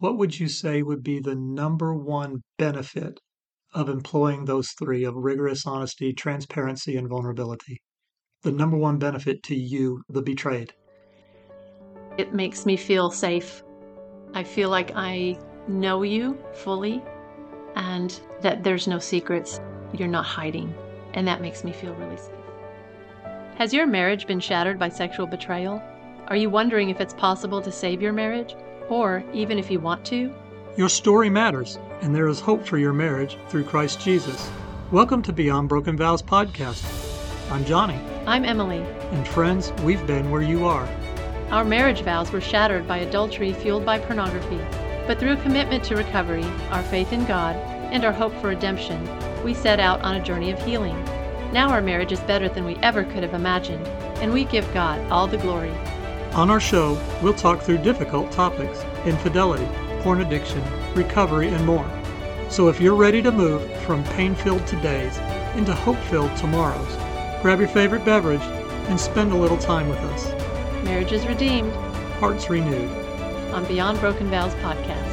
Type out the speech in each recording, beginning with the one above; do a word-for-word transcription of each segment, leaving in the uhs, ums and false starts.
what would you say would be the number one benefit of employing those three of rigorous honesty, transparency, and vulnerability? The number one benefit to you, the betrayed. It makes me feel safe. I feel like I know you fully and that there's no secrets. You're not hiding. And that makes me feel really safe. Has your marriage been shattered by sexual betrayal? Are you wondering if it's possible to save your marriage? Or even if you want to? Your story matters, and there is hope for your marriage through Christ Jesus. Welcome to Beyond Broken Vows podcast. I'm Johnny. I'm Emily. And friends, we've been where you are. Our marriage vows were shattered by adultery fueled by pornography. But through a commitment to recovery, our faith in God, and our hope for redemption, we set out on a journey of healing. Now our marriage is better than we ever could have imagined, and we give God all the glory. On our show, we'll talk through difficult topics: infidelity, porn addiction, recovery, and more. So if you're ready to move from pain-filled todays into hope-filled tomorrows, grab your favorite beverage and spend a little time with us. Marriage is redeemed. Hearts renewed. On Beyond Broken Vows podcast.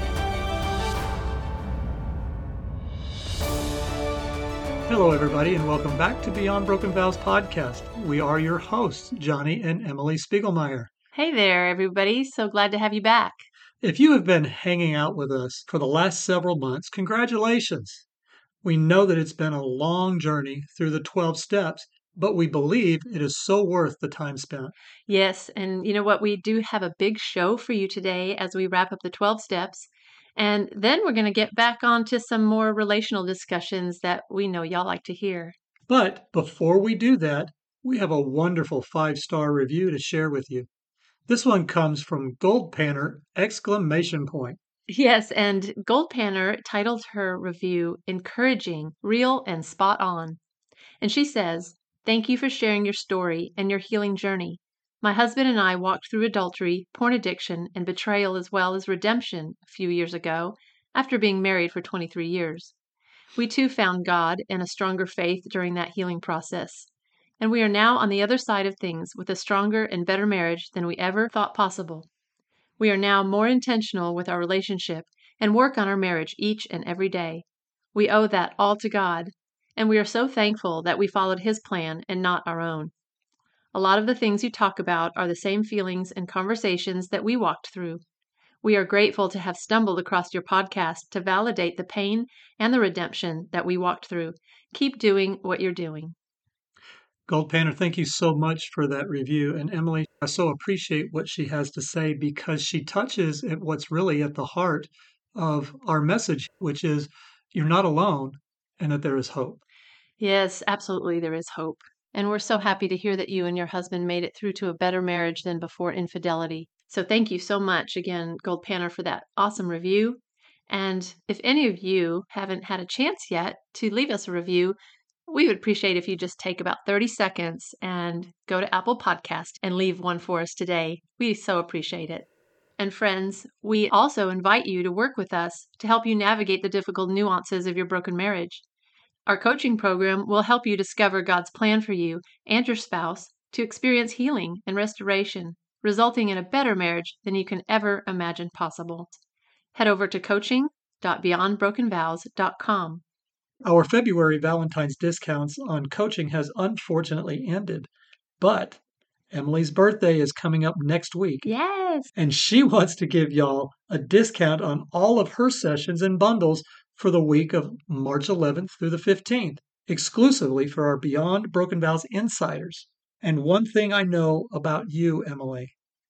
Hello, everybody, and welcome back to Beyond Broken Vows podcast. We are your hosts, Johnny and Emily Spiegelmeier. Hey there, everybody. So glad to have you back. If you have been hanging out with us for the last several months, congratulations. We know that it's been a long journey through the twelve steps, but we believe it is so worth the time spent. Yes, and you know what? We do have a big show for you today as we wrap up the twelve steps. And then we're going to get back on to some more relational discussions that we know y'all like to hear. But before we do that, we have a wonderful five-star review to share with you. This one comes from Gold Panner, exclamation point. Yes, and Gold Panner titled her review, Encouraging, Real, and Spot On. And she says, "Thank you for sharing your story and your healing journey. My husband and I walked through adultery, porn addiction, and betrayal as well as redemption a few years ago after being married for twenty-three years. We too found God and a stronger faith during that healing process. And we are now on the other side of things with a stronger and better marriage than we ever thought possible. We are now more intentional with our relationship and work on our marriage each and every day. We owe that all to God, and we are so thankful that we followed His plan and not our own. A lot of the things you talk about are the same feelings and conversations that we walked through. We are grateful to have stumbled across your podcast to validate the pain and the redemption that we walked through. Keep doing what you're doing." Gold Panner, thank you so much for that review. And Emily, I so appreciate what she has to say because she touches at what's really at the heart of our message, which is you're not alone and that there is hope. Yes, absolutely, there is hope. And we're so happy to hear that you and your husband made it through to a better marriage than before infidelity. So thank you so much again, Gold Panner, for that awesome review. And if any of you haven't had a chance yet to leave us a review, we would appreciate if you just take about thirty seconds and go to Apple Podcast and leave one for us today. We so appreciate it. And friends, we also invite you to work with us to help you navigate the difficult nuances of your broken marriage. Our coaching program will help you discover God's plan for you and your spouse to experience healing and restoration, resulting in a better marriage than you can ever imagine possible. Head over to coaching dot beyond broken vows dot com. Our February Valentine's discounts on coaching has unfortunately ended, but Emily's birthday is coming up next week. Yes! And she wants to give y'all a discount on all of her sessions and bundles for the week of March eleventh through the fifteenth, exclusively for our Beyond Broken Vows insiders. And one thing I know about you, Emily,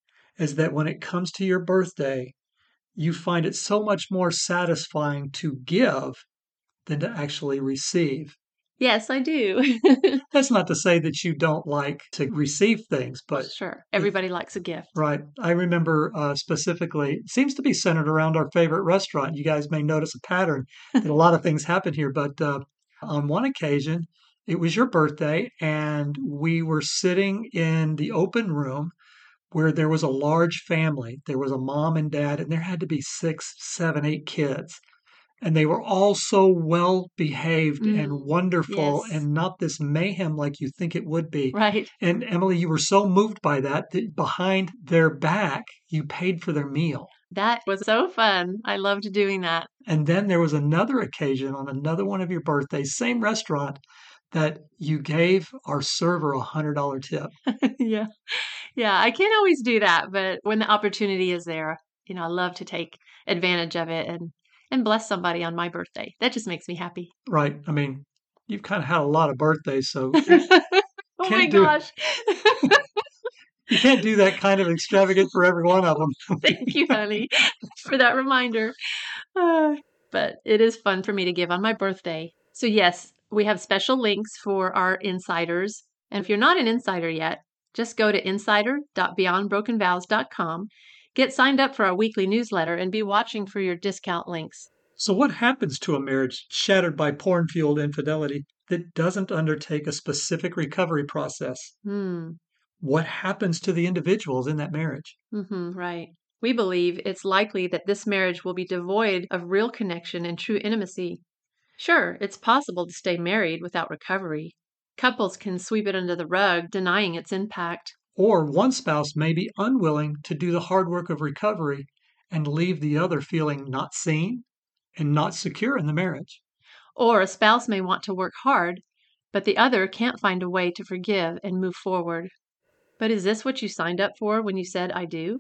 is that when it comes to your birthday, you find it so much more satisfying to give than to actually receive. Yes, I do. That's not to say that you don't like to receive things, but... Sure, everybody likes a gift. Right. I remember uh, specifically, it seems to be centered around our favorite restaurant. You guys may notice a pattern that a lot of things happen here, but uh, on one occasion, it was your birthday, and we were sitting in the open room where there was a large family. There was a mom and dad, and there had to be six, seven, eight kids. And they were all so well behaved Mm, and wonderful yes. and not this mayhem like you think it would be. Right. And Emily, you were so moved by that that behind their back, you paid for their meal. That was so fun. I loved doing that. And then there was another occasion on another one of your birthdays, same restaurant, that you gave our server a one hundred dollars tip. Yeah. Yeah, I can't always do that, but when the opportunity is there, you know, I love to take advantage of it and and bless somebody on my birthday. That just makes me happy. Right. I mean, you've kind of had a lot of birthdays, so Oh my can't do gosh. you can't do that kind of extravagant for every one of them. Thank you, honey, for that reminder. Uh, but it is fun for me to give on my birthday. So, yes, we have special links for our insiders. And if you're not an insider yet, just go to insider dot beyond broken vows dot com, get signed up for our weekly newsletter, and be watching for your discount links. So, what happens to a marriage shattered by porn fueled infidelity that doesn't undertake a specific recovery process? Hmm. What happens to the individuals in that marriage? Mm-hmm, right. We believe it's likely that this marriage will be devoid of real connection and true intimacy. Sure, it's possible to stay married without recovery. Couples can sweep it under the rug, denying its impact. Or one spouse may be unwilling to do the hard work of recovery and leave the other feeling not seen and not secure in the marriage. Or a spouse may want to work hard, but the other can't find a way to forgive and move forward. But is this what you signed up for when you said, I do?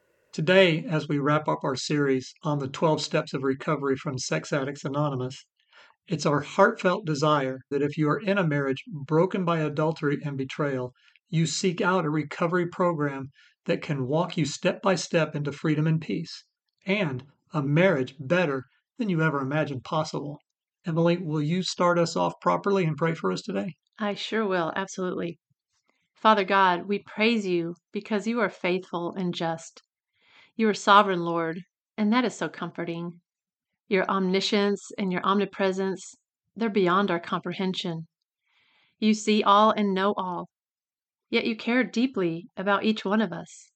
Today, as we wrap up our series on the twelve steps of recovery from Sex Addicts Anonymous, it's our heartfelt desire that if you are in a marriage broken by adultery and betrayal, you seek out a recovery program that can walk you step by step into freedom and peace, and a marriage better than you ever imagined possible. Emily, will you start us off properly and pray for us today? I sure will, absolutely. Father God, we praise you because you are faithful and just. You are sovereign, Lord, and that is so comforting. Your omniscience and your omnipresence, they're beyond our comprehension. You see all and know all, yet you care deeply about each one of us.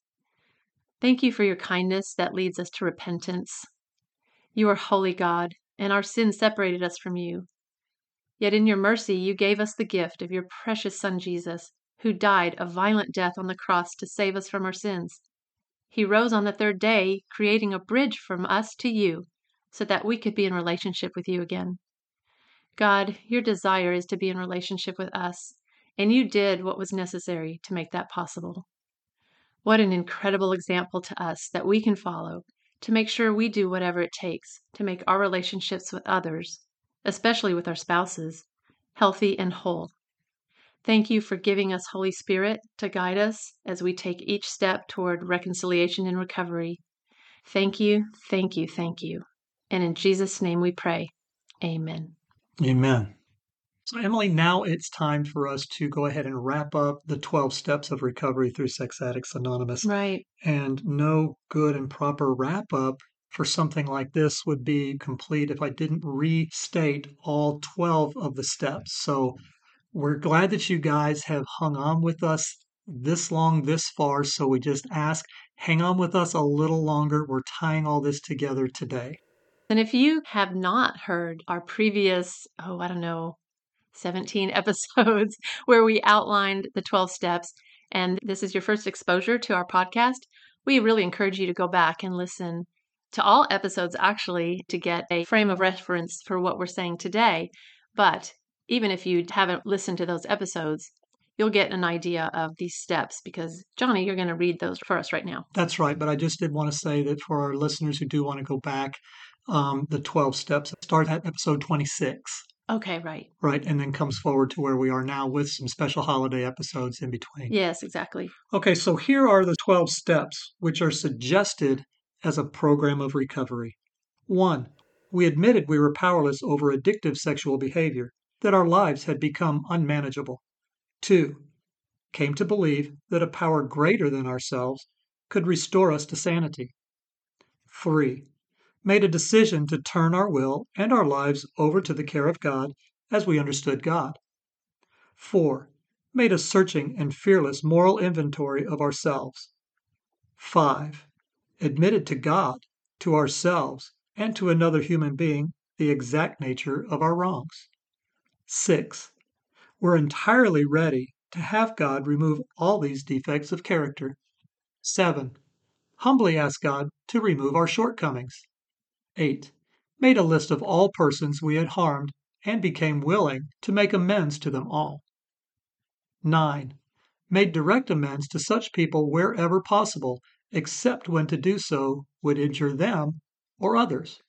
Thank you for your kindness that leads us to repentance. You are holy, God, and our sin separated us from you. Yet in your mercy, you gave us the gift of your precious Son, Jesus, who died a violent death on the cross to save us from our sins. He rose on the third day, creating a bridge from us to you so that we could be in relationship with you again. God, your desire is to be in relationship with us, and you did what was necessary to make that possible. What an incredible example to us that we can follow to make sure we do whatever it takes to make our relationships with others, especially with our spouses, healthy and whole. Thank you for giving us Holy Spirit to guide us as we take each step toward reconciliation and recovery. Thank you, thank you, thank you. And in Jesus' name we pray. Amen. Amen. So, Emily, now it's time for us to go ahead and wrap up the twelve steps of recovery through Sex Addicts Anonymous. Right. And no good and proper wrap up for something like this would be complete if I didn't restate all twelve of the steps. So, we're glad that you guys have hung on with us this long, this far. So, we just ask, hang on with us a little longer. We're tying all this together today. And if you have not heard our previous, oh, I don't know, seventeen episodes where we outlined the twelve steps, and this is your first exposure to our podcast, we really encourage you to go back and listen to all episodes actually to get a frame of reference for what we're saying today. But even if you haven't listened to those episodes, you'll get an idea of these steps because, Johnny, you're going to read those for us right now. That's right. But I just did want to say that for our listeners who do want to go back, um, the twelve steps start at episode twenty-six. Okay, right. Right, and then comes forward to where we are now with some special holiday episodes in between. Yes, exactly. Okay, so here are the twelve steps which are suggested as a program of recovery. One, we admitted we were powerless over addictive sexual behavior, that our lives had become unmanageable. Two, came to believe that a power greater than ourselves could restore us to sanity. Three, made a decision to turn our will and our lives over to the care of God as we understood God. Four, made a searching and fearless moral inventory of ourselves. Five, admitted to God, to ourselves, and to another human being the exact nature of our wrongs. Six, we're entirely ready to have God remove all these defects of character. Seven, humbly asked God to remove our shortcomings. eight. Made a list of all persons we had harmed and became willing to make amends to them all. nine. Made direct amends to such people wherever possible, except when to do so would injure them or others.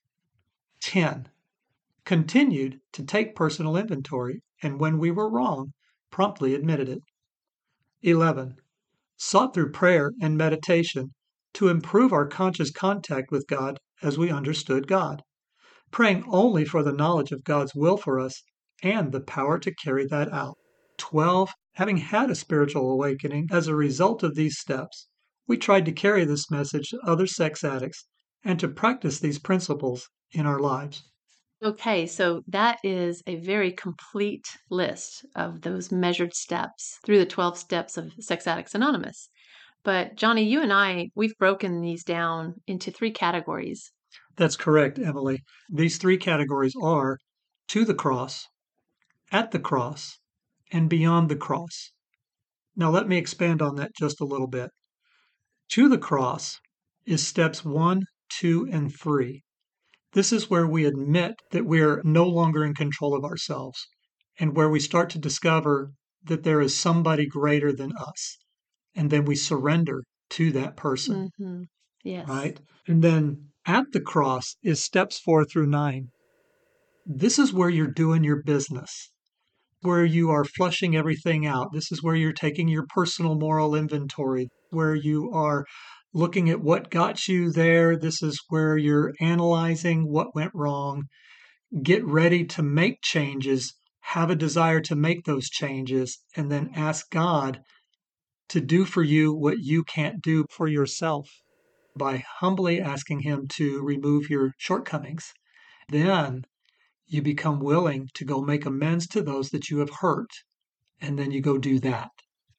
ten. Continued to take personal inventory, and when we were wrong, promptly admitted it. eleven. Sought through prayer and meditation to improve our conscious contact with God as we understood God, praying only for the knowledge of God's will for us and the power to carry that out. twelve. Having had a spiritual awakening as a result of these steps, we tried to carry this message to other sex addicts and to practice these principles in our lives. Okay, so that is a very complete list of those measured steps through the twelve steps of Sex Addicts Anonymous. But Johnny, you and I, we've broken these down into three categories. That's correct, Emily. These three categories are to the cross, at the cross, and beyond the cross. Now, let me expand on that just a little bit. To the cross is steps one, two, and three. This is where we admit that we're no longer in control of ourselves and where we start to discover that there is somebody greater than us. And then we surrender to that person, Mm-hmm. Yes. right? And then at the cross is steps four through nine. This is where you're doing your business, where you are flushing everything out. This is where you're taking your personal moral inventory, where you are looking at what got you there. This is where you're analyzing what went wrong. Get ready to make changes, have a desire to make those changes, and then ask God to do for you what you can't do for yourself by humbly asking Him to remove your shortcomings. Then you become willing to go make amends to those that you have hurt, and then you go do that.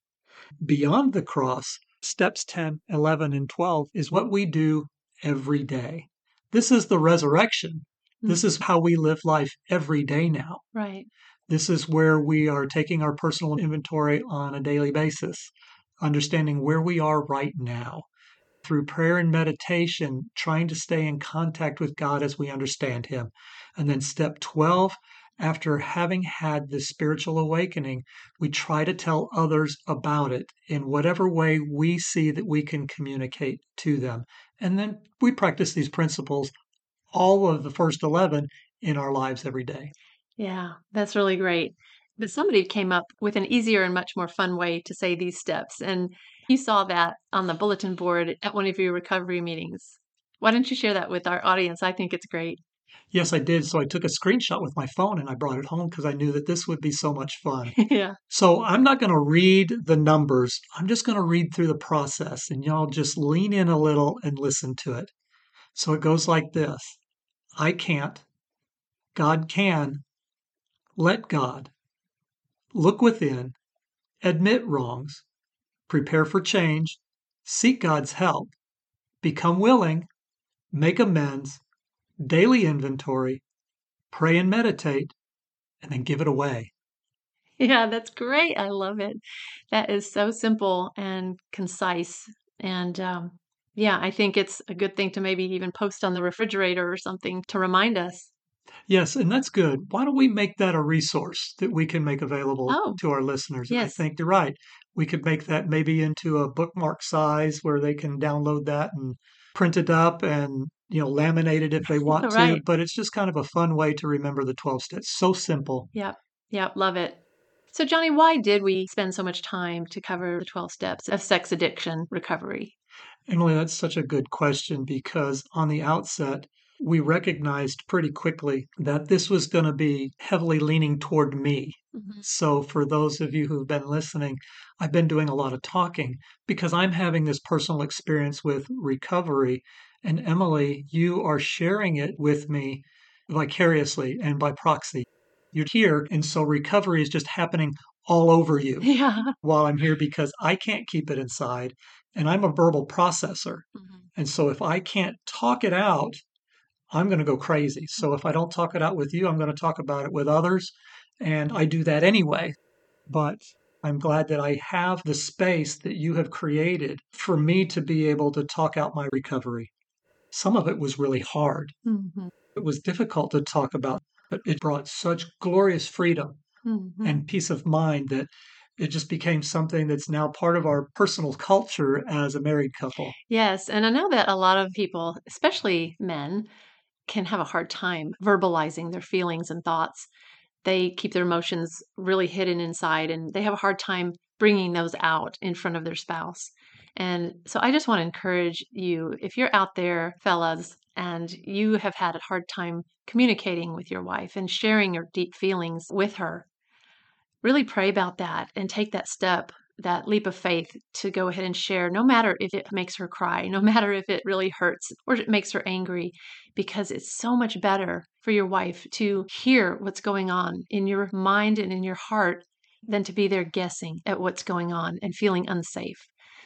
Beyond the cross, steps ten, eleven, and twelve is what we do every day. This is the resurrection. This is how we live life every day now. Right. This is where we are taking our personal inventory on a daily basis, understanding where we are right now. Through prayer and meditation, trying to stay in contact with God as we understand Him. And then step twelve, after having had this spiritual awakening, we try to tell others about it in whatever way we see that we can communicate to them. And then we practice these principles, all of the first eleven, in our lives every day. Yeah, that's really great. But somebody came up with an easier and much more fun way to say these steps. And you saw that on the bulletin board at one of your recovery meetings. Why don't you share that with our audience? I think it's great. Yes, I did. So I took a screenshot with my phone and I brought it home because I knew that this would be so much fun. Yeah. So I'm not going to read the numbers. I'm just going to read through the process and y'all just lean in a little and listen to it. So it goes like this. I can't. God can. Let God. Look within. Admit wrongs. Prepare for change. Seek God's help. Become willing. Make amends. Daily inventory. Pray and meditate. And then give it away. Yeah, that's great. I love it. That is so simple and concise. And um, yeah, I think it's a good thing to maybe even post on the refrigerator or something to remind us. Yes, and that's good. Why don't we make that a resource that we can make available Oh, to our listeners? I yes. think you're right. We could make that maybe into a bookmark size where they can download that and print it up and, you know, laminate it if they want to. Right. But it's just kind of a fun way to remember the twelve steps. So simple. Yep. Yep. Love it. So, Johnny, why did we spend so much time to cover the twelve steps of sex addiction recovery? Emily, that's such a good question because on the outset, we recognized pretty quickly that this was going to be heavily leaning toward me. Mhm. So, for those of you who've been listening, I've been doing a lot of talking because I'm having this personal experience with recovery. And Emily, you are sharing it with me vicariously and by proxy. You're here. And so recovery is just happening all over you Yeah. while I'm here because I can't keep it inside. And I'm a verbal processor. Mhm. And so if I can't talk it out, I'm going to go crazy. So if I don't talk it out with you, I'm going to talk about it with others. And I do that anyway. But I'm glad that I have the space that you have created for me to be able to talk out my recovery. Some of it was really hard. Mm-hmm. It was difficult to talk about, but it brought such glorious freedom Mm-hmm. and peace of mind that it just became something that's now part of our personal culture as a married couple. Yes, and I know that a lot of people, especially men, can have a hard time verbalizing their feelings and thoughts. They keep their emotions really hidden inside and they have a hard time bringing those out in front of their spouse. And so I just want to encourage you, if you're out there, fellas, and you have had a hard time communicating with your wife and sharing your deep feelings with her, really pray about that and take that step, that leap of faith to go ahead and share, no matter if it makes her cry, no matter if it really hurts or it makes her angry, because it's so much better for your wife to hear what's going on in your mind and in your heart than to be there guessing at what's going on and feeling unsafe.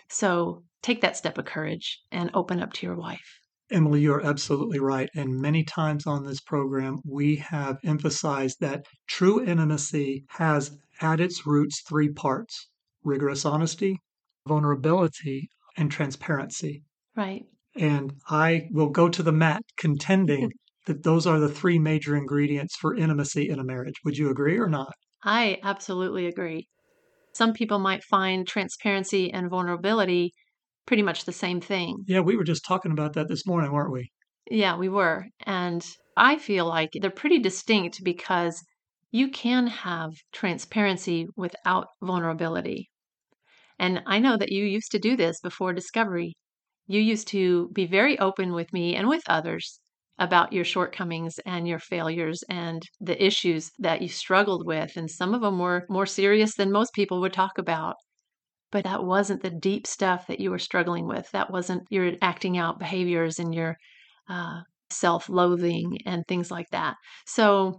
So take that step of courage and open up to your wife. Emily, you're absolutely right. And many times on this program, we have emphasized that true intimacy has at its roots three parts: rigorous honesty, vulnerability, and transparency. Right. And I will go to the mat contending that those are the three major ingredients for intimacy in a marriage. Would you agree or not? I absolutely agree. Some people might find transparency and vulnerability pretty much the same thing. Yeah, we were just talking about that this morning, weren't we? Yeah, we were. And I feel like they're pretty distinct because you can have transparency without vulnerability. And I know that you used to do this before discovery. You used to be very open with me and with others about your shortcomings and your failures and the issues that you struggled with. And some of them were more serious than most people would talk about. But that wasn't the deep stuff that you were struggling with. That wasn't your acting out behaviors and your uh, self loathing and things like that. So,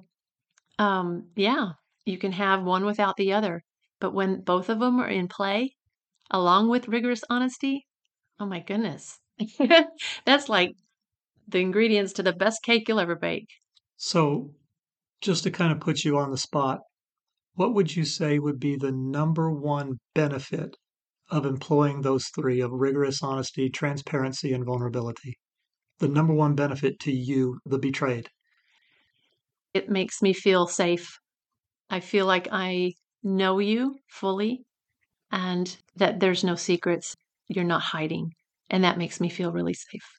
um, yeah, you can have one without the other. But when both of them are in play, along with rigorous honesty, oh my goodness. That's like the ingredients to the best cake you'll ever bake. So, just to kind of put you on the spot, what would you say would be the number one benefit of employing those three of rigorous honesty, transparency, and vulnerability? The number one benefit to you, the betrayed. It makes me feel safe. I feel like I know you fully and that there's no secrets you're not hiding. And that makes me feel really safe.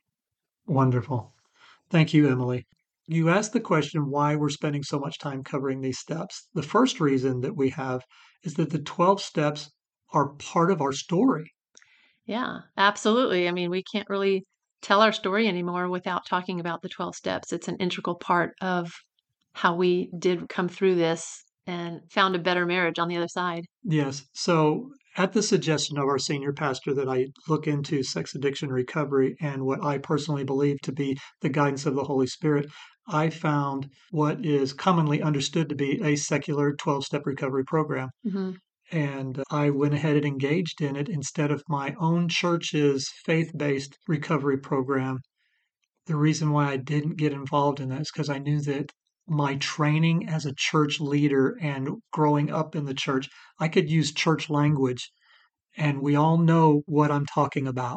Wonderful. Thank you, Emily. You asked the question why we're spending so much time covering these steps. The first reason that we have is that the twelve steps are part of our story. Yeah, absolutely. I mean, we can't really tell our story anymore without talking about the twelve steps. It's an integral part of how we did come through this and found a better marriage on the other side. Yes. So, at the suggestion of our senior pastor, that I look into sex addiction recovery and what I personally believe to be the guidance of the Holy Spirit, I found what is commonly understood to be a secular twelve step recovery program. Hmm. And I went ahead and engaged in it instead of my own church's faith based recovery program. The reason why I didn't get involved in that is because I knew that my training as a church leader and growing up in the church, I could use church language, and we all know what I'm talking about.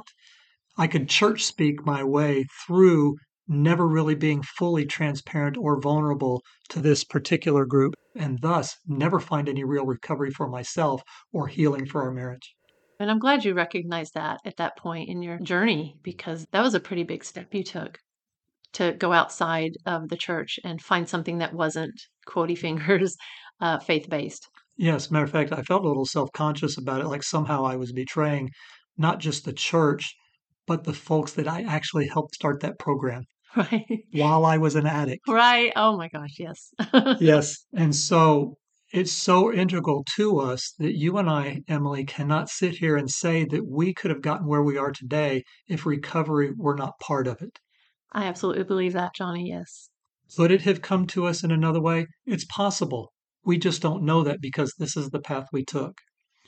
I could church speak my way through never really being fully transparent or vulnerable to this particular group, and thus never find any real recovery for myself or healing for our marriage. And I'm glad you recognized that at that point in your journey because that was a pretty big step you took to go outside of the church and find something that wasn't, quotey fingers, uh, faith based. Yes, matter of fact, I felt a little self conscious about it, like somehow I was betraying not just the church, but the folks that I actually helped start that program Right. while I was an addict. Right. Oh my gosh, yes. Yes. And so it's so integral to us that you and I, Emily, cannot sit here and say that we could have gotten where we are today if recovery were not part of it. I absolutely believe that, Johnny, yes. Could it have come to us in another way? It's possible. We just don't know that because this is the path we took.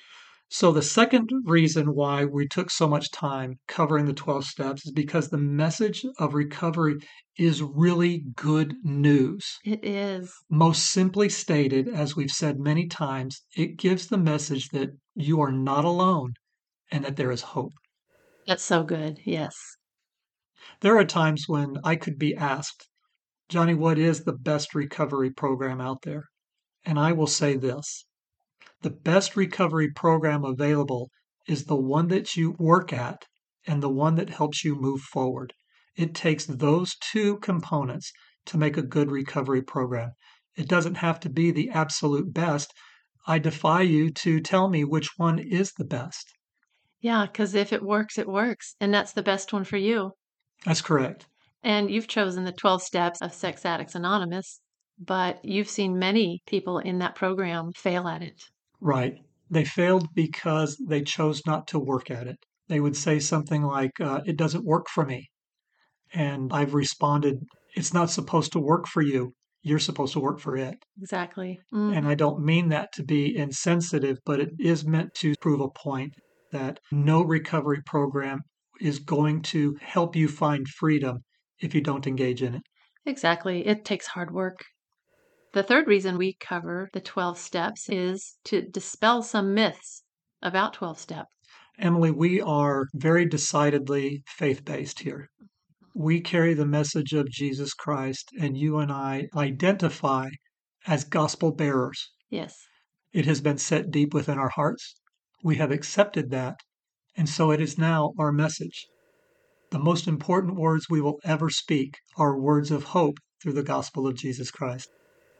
So, the second reason why we took so much time covering the twelve steps is because the message of recovery is really good news. It is. Most simply stated, as we've said many times, it gives the message that you are not alone and that there is hope. That's so good. Yes. There are times when I could be asked, Johnny, what is the best recovery program out there? And I will say this: the best recovery program available is the one that you work at and the one that helps you move forward. It takes those two components to make a good recovery program. It doesn't have to be the absolute best. I defy you to tell me which one is the best. Yeah, because if it works, it works. And that's the best one for you. That's correct. And you've chosen the twelve steps of Sex Addicts Anonymous, but you've seen many people in that program fail at it. Right. They failed because they chose not to work at it. They would say something like, uh, it doesn't work for me. And I've responded, it's not supposed to work for you. You're supposed to work for it. Exactly. And Mm. I don't mean that to be insensitive, but it is meant to prove a point that no recovery program is going to help you find freedom if you don't engage in it. Exactly. It takes hard work. The third reason we cover the twelve steps is to dispel some myths about twelve step. Emily, we are very decidedly faith-based here. We carry the message of Jesus Christ, and you and I identify as gospel bearers. Yes. It has been set deep within our hearts. We have accepted that, and so it is now our message. The most important words we will ever speak are words of hope through the gospel of Jesus Christ.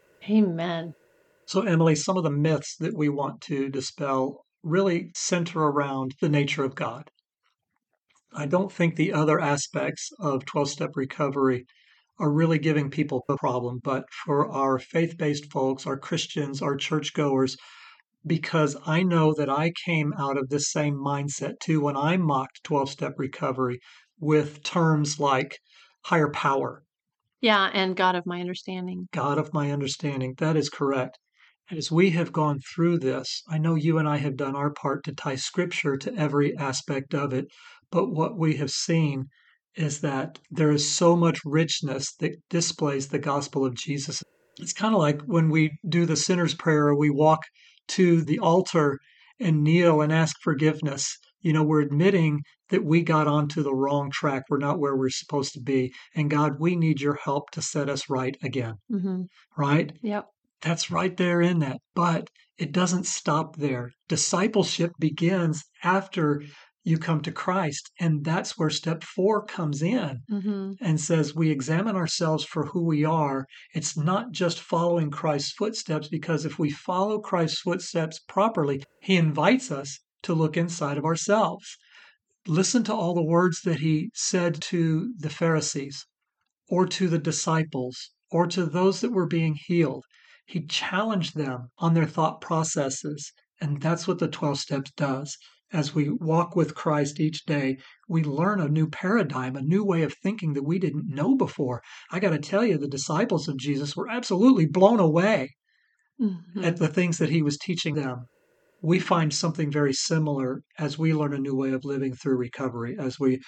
Amen. So, Emily, some of the myths that we want to dispel really center around the nature of God. I don't think the other aspects of twelve-step recovery are really giving people a problem, but for our faith-based folks, our Christians, our churchgoers, because I know that I came out of this same mindset too when I mocked twelve-step recovery with terms like higher power, Yeah, and God of my understanding. God of my understanding. That is correct. As we have gone through this, I know you and I have done our part to tie scripture to every aspect of it, but what we have seen is that there is so much richness that displays the gospel of Jesus. It's kind of like when we do the sinner's prayer or we walk to the altar and kneel and ask forgiveness. You know, we're admitting that we got onto the wrong track. We're not where we're supposed to be. And God, we need your help to set us right again. Mm-hmm. Right? Yep. That's right there in that. But it doesn't stop there. Discipleship begins after you come to Christ. And that's where step four comes in Mm-hmm. and says we examine ourselves for who we are. It's not just following Christ's footsteps, because if we follow Christ's footsteps properly, he invites us to look inside of ourselves. Listen to all the words that he said to the Pharisees or to the disciples or to those that were being healed. He challenged them on their thought processes. And that's what the twelve steps does. As we walk with Christ each day, we learn a new paradigm, a new way of thinking that we didn't know before. I got to tell you, the disciples of Jesus were absolutely blown away Mm-hmm. at the things that he was teaching them. We find something very similar as we learn a new way of living through recovery, as we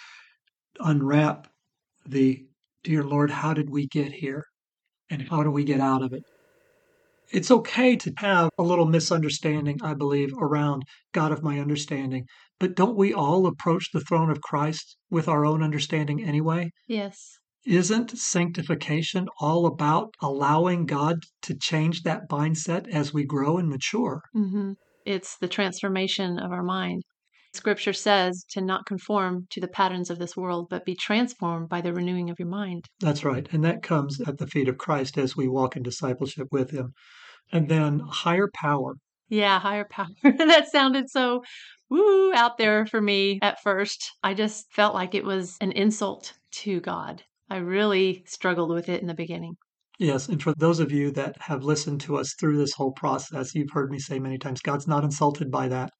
unwrap the, dear Lord, how did we get here? And how do we get out of it? It's okay to have a little misunderstanding, I believe, around God of my understanding. But don't we all approach the throne of Christ with our own understanding anyway? Yes. Isn't sanctification all about allowing God to change that mindset as we grow and mature? Mm-hmm. It's the transformation of our mind. Scripture says to not conform to the patterns of this world, but be transformed by the renewing of your mind. That's right. And that comes at the feet of Christ as we walk in discipleship with him. And then higher power. Yeah, higher power. That sounded so woo out there for me at first. I just felt like it was an insult to God. I really struggled with it in the beginning. Yes, and for those of you that have listened to us through this whole process, you've heard me say many times, God's not insulted by that.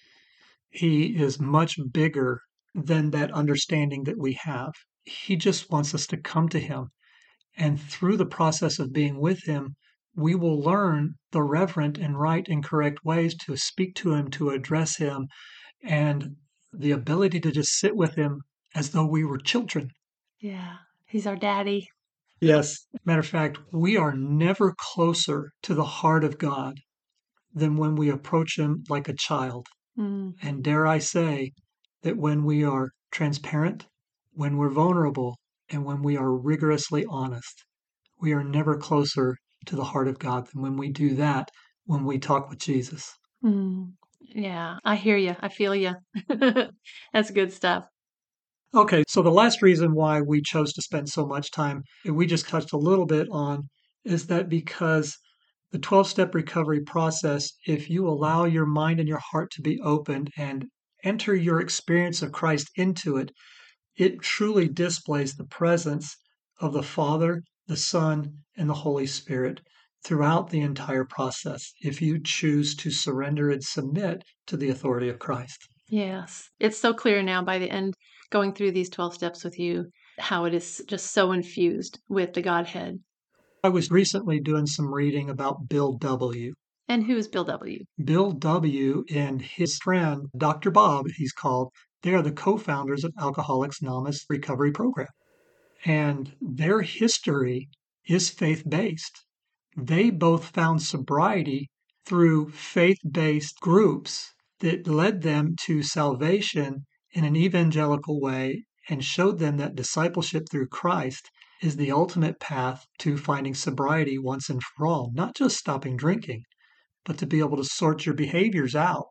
He is much bigger than that understanding that we have. He just wants us to come to him. And through the process of being with him, we will learn the reverent and right and correct ways to speak to him, to address him, and the ability to just sit with him as though we were children. Yeah. He's our daddy. Yes. Matter of fact, we are never closer to the heart of God than when we approach him like a child. Mm. And dare I say that when we are transparent, when we're vulnerable, and when we are rigorously honest, we are never closer to the heart of God than when we do that when we talk with Jesus. Mm. Yeah, I hear you. I feel you. That's good stuff. Okay, so the last reason why we chose to spend so much time, and we just touched a little bit on, is that because the twelve step recovery process, if you allow your mind and your heart to be opened and enter your experience of Christ into it, it truly displays the presence of the Father, the Son, and the Holy Spirit throughout the entire process if you choose to surrender and submit to the authority of Christ. Yes. It's so clear now by the end, going through these twelve steps with you, how it is just so infused with the Godhead. I was recently doing some reading about Bill W. And who is Bill W? Bill W. and his friend, Doctor Bob, he's called, they are the co-founders of Alcoholics Anonymous Recovery Program. And their history is faith-based. They both found sobriety through faith-based groups that led them to salvation in an evangelical way and showed them that discipleship through Christ is the ultimate path to finding sobriety once and for all, not just stopping drinking, but to be able to sort your behaviors out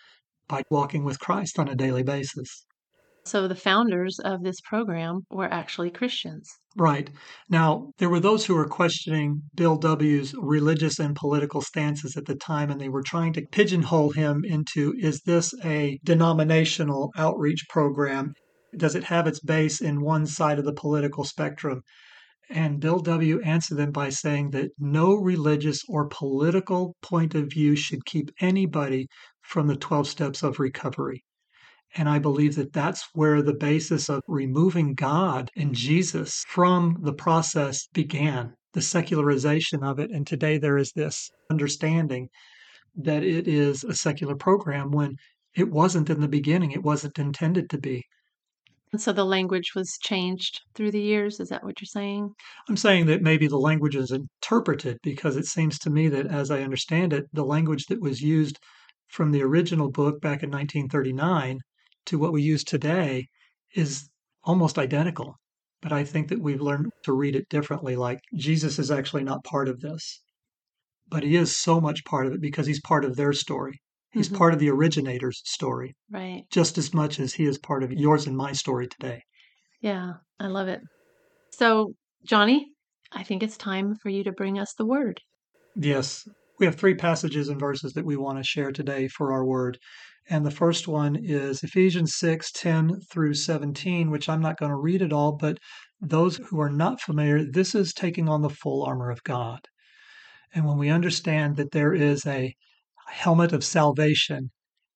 by walking with Christ on a daily basis. So the founders of this program were actually Christians. Right. Now, there were those who were questioning Bill W.'s religious and political stances at the time, and they were trying to pigeonhole him into, is this a denominational outreach program? Does it have its base in one side of the political spectrum? And Bill W. answered them by saying that no religious or political point of view should keep anybody from the twelve steps of recovery. And I believe that that's where the basis of removing God and Jesus from the process began, the secularization of it. And today there is this understanding that it is a secular program when it wasn't in the beginning, it wasn't intended to be. And so the language was changed through the years. Is that what you're saying? I'm saying that maybe the language is interpreted because it seems to me that, as I understand it, the language that was used from the original book back in nineteen thirty-nine to what we use today is almost identical. But I think that we've learned to read it differently, like Jesus is actually not part of this, but he is so much part of it because he's part of their story. He's Mhm. part of the originator's story, Right. just as much as he is part of yours and my story today. Yeah, I love it. So, Johnny, I think it's time for you to bring us the word. Yes, we have three passages and verses that we want to share today for our word. And the first one is Ephesians six ten through seventeen, which I'm not going to read it all, but those who are not familiar, this is taking on the full armor of God. And when we understand that there is a helmet of salvation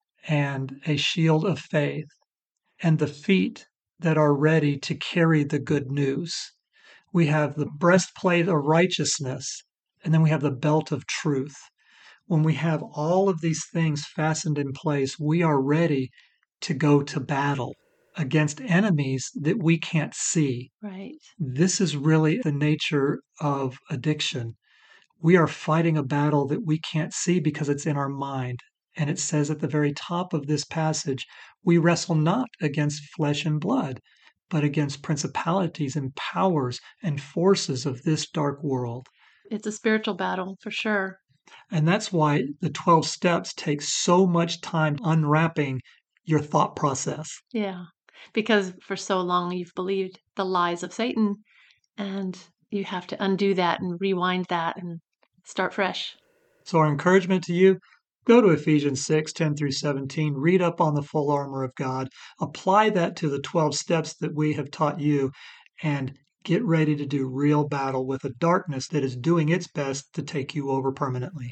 and a shield of faith and the feet that are ready to carry the good news, we have the breastplate of righteousness, and then we have the belt of truth. When we have all of these things fastened in place, we are ready to go to battle against enemies that we can't see. Right. This is really the nature of addiction. We are fighting a battle that we can't see because it's in our mind. And it says at the very top of this passage, we wrestle not against flesh and blood, but against principalities and powers and forces of this dark world. It's a spiritual battle for sure. And that's why the twelve steps take so much time unwrapping your thought process. Yeah. Because for so long you've believed the lies of Satan, and you have to undo that and rewind that and start fresh. So our encouragement to you, go to Ephesians six ten through seventeen, read up on the full armor of God, apply that to the twelve steps that we have taught you, and get ready to do real battle with a darkness that is doing its best to take you over permanently.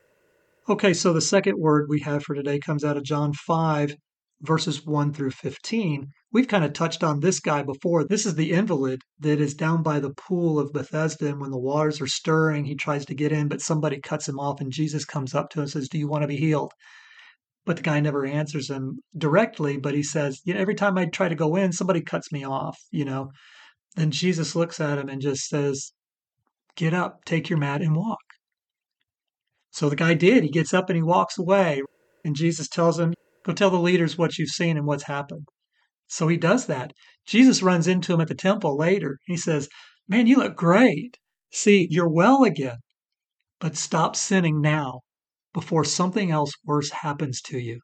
Okay, so the second word we have for today comes out of John five, verses one through fifteen, we've kind of touched on this guy before. This is the invalid that is down by the pool of Bethesda, and when the waters are stirring, he tries to get in, but somebody cuts him off, and Jesus comes up to him and says, "Do you want to be healed?" But the guy never answers him directly, but he says, "You know, every time I try to go in, somebody cuts me off, you know." Then Jesus looks at him and just says, "Get up, take your mat, and walk." So the guy did. He gets up and he walks away. And Jesus tells him, "Go tell the leaders what you've seen and what's happened." So he does that. Jesus runs into him at the temple later. He says, "Man, you look great. See, you're well again, but stop sinning now before something else worse happens to you."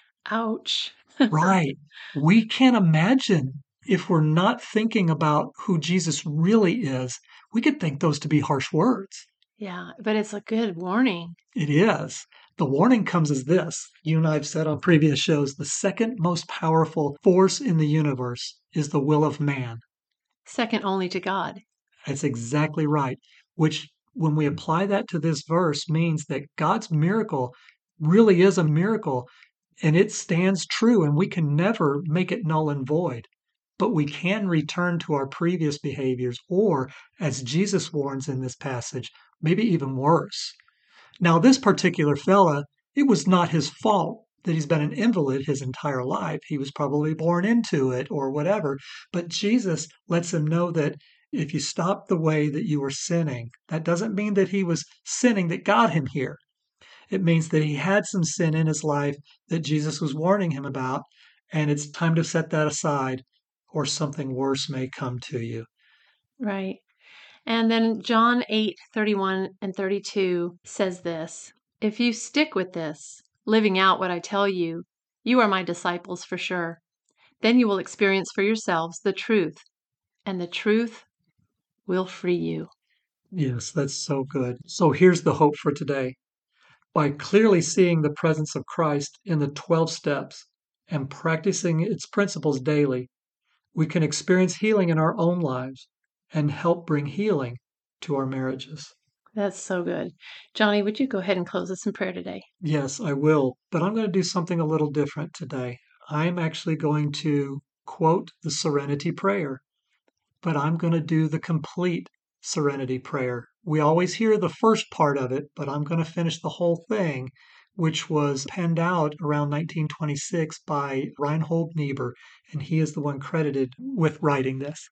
Ouch. Right. We can't imagine, if we're not thinking about who Jesus really is, we could think those to be harsh words. Yeah, but it's a good warning. It is. The warning comes as this. You and I have said on previous shows, the second most powerful force in the universe is the will of man. Second only to God. That's exactly right. Which, when we apply that to this verse, means that God's miracle really is a miracle, and it stands true, and we can never make it null and void. But we can return to our previous behaviors, or, as Jesus warns in this passage, maybe even worse. Now, this particular fella, it was not his fault that he's been an invalid his entire life. He was probably born into it or whatever. But Jesus lets him know that if you stop the way that you were sinning, that doesn't mean that he was sinning that got him here. It means that he had some sin in his life that Jesus was warning him about, and it's time to set that aside, or something worse may come to you. Right. And then John eight thirty-one and thirty-two says this, "If you stick with this, living out what I tell you, you are my disciples for sure. Then you will experience for yourselves the truth, and the truth will free you." Yes, that's so good. So here's the hope for today. By clearly seeing the presence of Christ in the twelve steps and practicing its principles daily, we can experience healing in our own lives and help bring healing to our marriages. That's so good. Johnny, would you go ahead and close us in prayer today? Yes, I will, but I'm going to do something a little different today. I'm actually going to quote the Serenity Prayer, but I'm going to do the complete Serenity Prayer. We always hear the first part of it, but I'm going to finish the whole thing, which was penned out around nineteen twenty-six by Reinhold Niebuhr, and he is the one credited with writing this.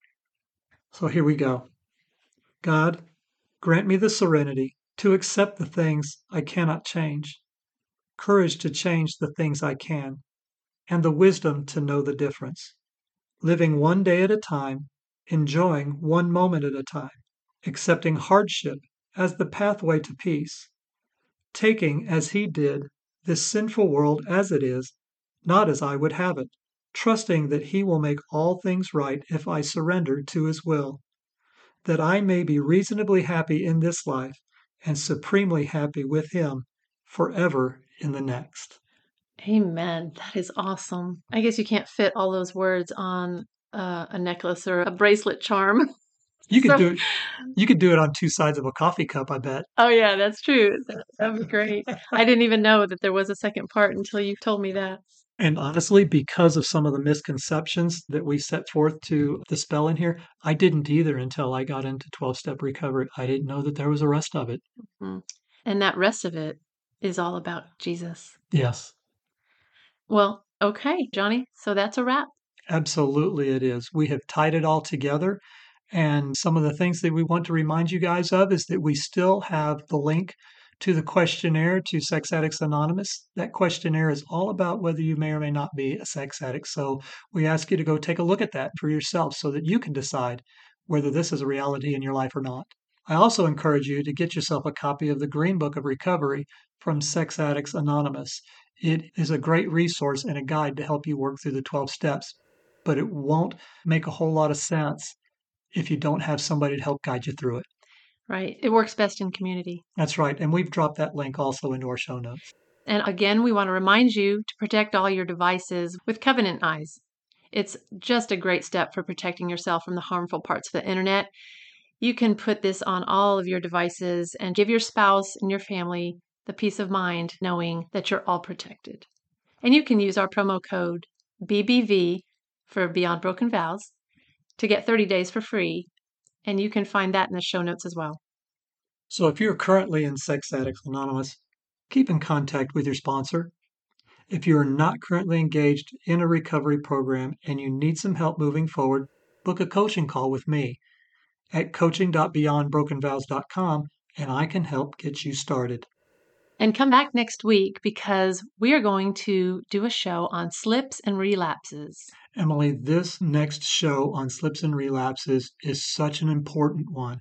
So here we go. God, grant me the serenity to accept the things I cannot change, courage to change the things I can, and the wisdom to know the difference, living one day at a time, enjoying one moment at a time, accepting hardship as the pathway to peace, taking, as he did, this sinful world as it is, not as I would have it, trusting that he will make all things right if I surrender to his will, that I may be reasonably happy in this life and supremely happy with him forever in the next. Amen. That is awesome. I guess you can't fit all those words on uh, a necklace or a bracelet charm. You could So- do it. You could do it on two sides of a coffee cup, I bet. Oh, yeah, that's true. That, that would be great. I didn't even know that there was a second part until you told me that. And honestly, because of some of the misconceptions that we set forth to dispel in here, I didn't either until I got into twelve-step recovery. I didn't know that there was a rest of it. Mm. And that rest of it is all about Jesus. Yes, Well, okay, Johnny. So that's a wrap. absolutely it is. We have tied it all together. And some of the things that we want to remind you guys of is that we still have the link to the questionnaire to Sex Addicts Anonymous. That questionnaire is all about whether you may or may not be a sex addict. So we ask you to go take a look at that for yourself so that you can decide whether this is a reality in your life or not. I also encourage you to get yourself a copy of the Green Book of Recovery from Sex Addicts Anonymous. It is a great resource and a guide to help you work through the twelve steps, but it won't make a whole lot of sense if you don't have somebody to help guide you through it. Right. It works best in community. That's right. And we've dropped that link also into our show notes. And again, we want to remind you to protect all your devices with Covenant Eyes. It's just a great step for protecting yourself from the harmful parts of the internet. You can put this on all of your devices and give your spouse and your family the peace of mind knowing that you're all protected. And you can use our promo code B B V for Beyond Broken Vows to get thirty days for free, and you can find that in the show notes as well. So if you're currently in Sex Addicts Anonymous, keep in contact with your sponsor. If you are not currently engaged in a recovery program and you need some help moving forward, book a coaching call with me at coaching dot beyond broken vows dot com, and I can help get you started. And come back next week because we are going to do a show on slips and relapses. Emily, this next show on slips and relapses is such an important one.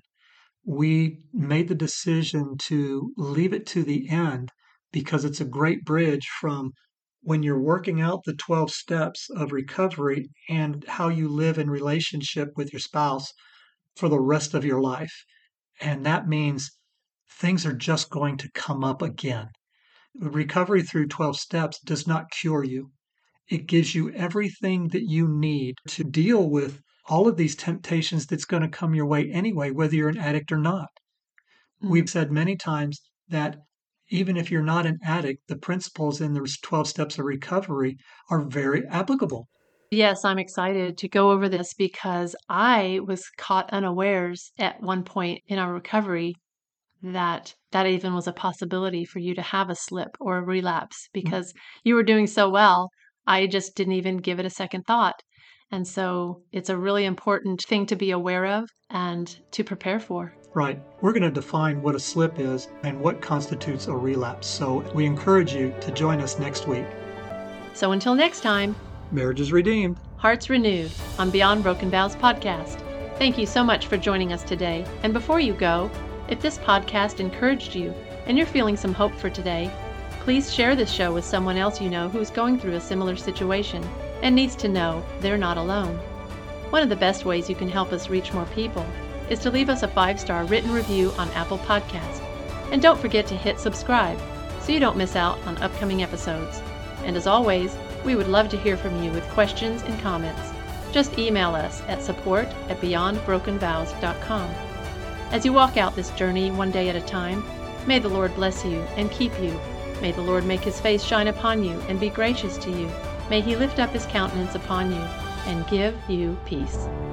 We made the decision to leave it to the end because it's a great bridge from when you're working out the twelve steps of recovery and how you live in relationship with your spouse for the rest of your life. And that means things are just going to come up again. Recovery through twelve steps does not cure you. It gives you everything that you need to deal with all of these temptations that's going to come your way anyway, whether you're an addict or not. Mm-hmm. We've said many times that even if you're not an addict, the principles in the twelve steps of recovery are very applicable. Yes, I'm excited to go over this because I was caught unawares at one point in our recovery that that even was a possibility for you to have a slip or a relapse because mm-hmm. you were doing so well. I just didn't even give it a second thought. And so it's a really important thing to be aware of and to prepare for. Right. We're going to define what a slip is and what constitutes a relapse. So we encourage you to join us next week. So until next time, marriage is redeemed, hearts renewed on Beyond Broken Vows podcast. Thank you so much for joining us today. And before you go, if this podcast encouraged you and you're feeling some hope for today, please share this show with someone else you know who's going through a similar situation and needs to know they're not alone. One of the best ways you can help us reach more people is to leave us a five-star written review on Apple Podcasts. And don't forget to hit subscribe so you don't miss out on upcoming episodes. And as always, we would love to hear from you with questions and comments. Just email us at support at beyond broken vows dot com. As you walk out this journey one day at a time, may the Lord bless you and keep you. May the Lord make his face shine upon you and be gracious to you. May he lift up his countenance upon you and give you peace.